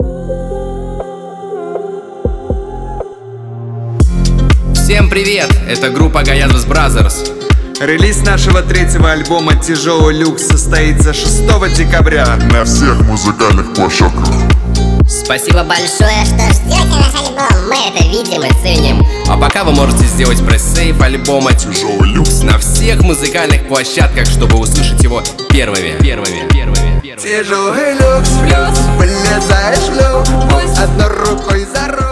Всем привет! Это группа Гаязовс Бразерс. Релиз нашего третьего альбома «Тяжелый люкс» состоится 6 декабря на всех музыкальных площадках. Спасибо большое, что ждете наш альбом. Мы это видим и ценим. А пока вы можете сделать пресс-сейв альбома «Тяжелый люкс» на всех музыкальных площадках, чтобы услышать его первыми. Тяжелый люкс, влезаешь в люк, одной рукой за руль.